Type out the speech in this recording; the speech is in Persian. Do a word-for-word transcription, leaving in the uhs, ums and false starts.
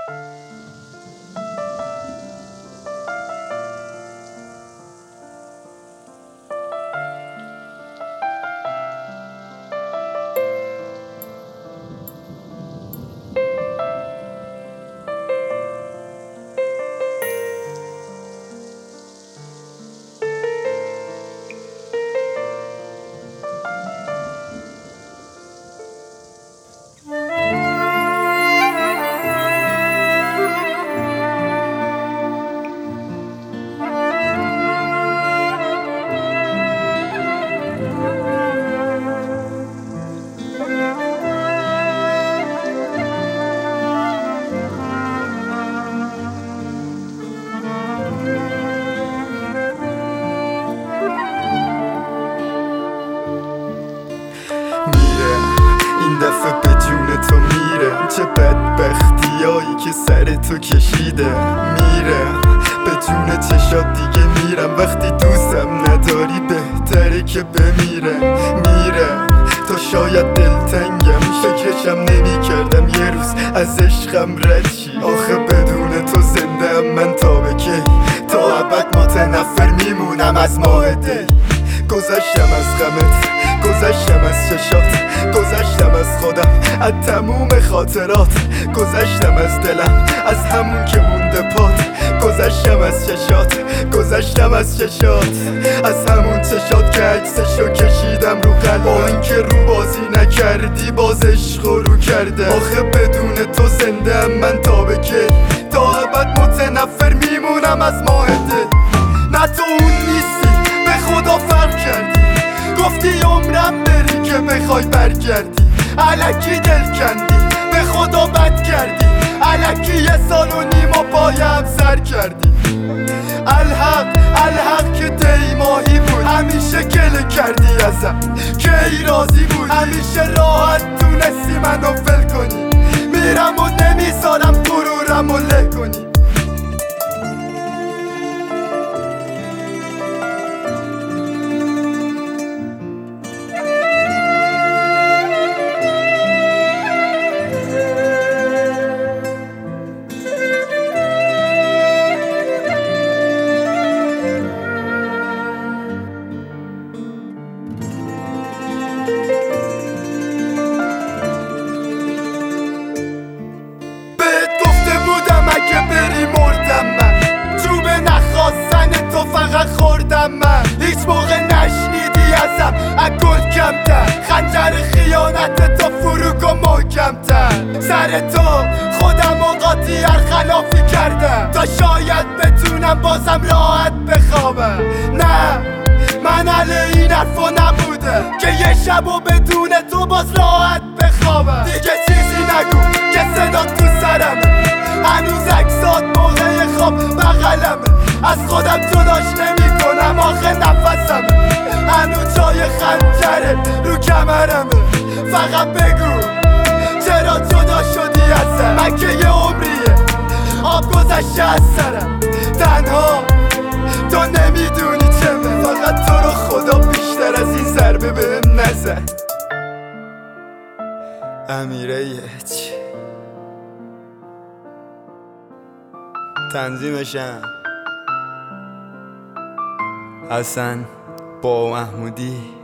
دفعه به جون تو میره. چه بدبختیایی که سر تو کشیده. میره به جون چشات دیگه میرم. وقتی دوستم نداری بهتره که بمیره. میره تو شاید دلتنگم، فکرشم نمی کردم یه روز از عشقم رد شی. آخه بدون تو زنده ام من تا به کی؟ تا ابد متنفر میمونم از ماه دی. گذشتم از غمت، گذشتم از چشات، گذشتم از خودم، از تموم خاطرات. گذشتم از دلم، از همون که مونده پات. گذشتم از چشات، گذشتم از چشات، از همون چشات که عکسشو کشیدم رو قلبم. با اینکه رو بازی نکردی باز عشق رو کرده. آخه بدون تو زنده ام من تا به کی؟ تا ابد متنفر میمونم از ماه دل. نه تو اون نیستی، به خدا فرق کردی. گفتی عمرم بری که بخوای برگردی. الکی دل کندی، به خدا بد کردی. الکی یه سال و نیم و پایم سر کردی. الحق الحق که دی ماهی بود. همیشه گله کردی ازم که ای راضی بود. همیشه راحت تونستی منو ول کنی. میرم و نمیذارم غرورم و له کنی. خوردم من هیچ موقع نشنیدی ازم اگل کمتر. خنجر خیانت تو فروگ و محکمتر. سر تو خودم و قاطی هر خلافی کردم تا شاید بتونم بازم راحت بخوابم. نه من علی این حرفا نبوده که یه شب و بدون تو باز راحت بخوابم. دیگه چیزی نگو که صدا تو سرمه. هنوز عکسات موقع خواب بغلمه. از خودم جداش نمی کنم آخه نفسم. هنوز جای خنجره رو کمرمه. فقط بگو چرا جدا شدی ازم؟ من که یه عمریه آب گذشته از سرم. تنها تو نمیدونی چمه. فقط تو رو خدا بیشتر از این ضربه بهم نزن. امیره یچ تنظیمشم حسن با محمودی.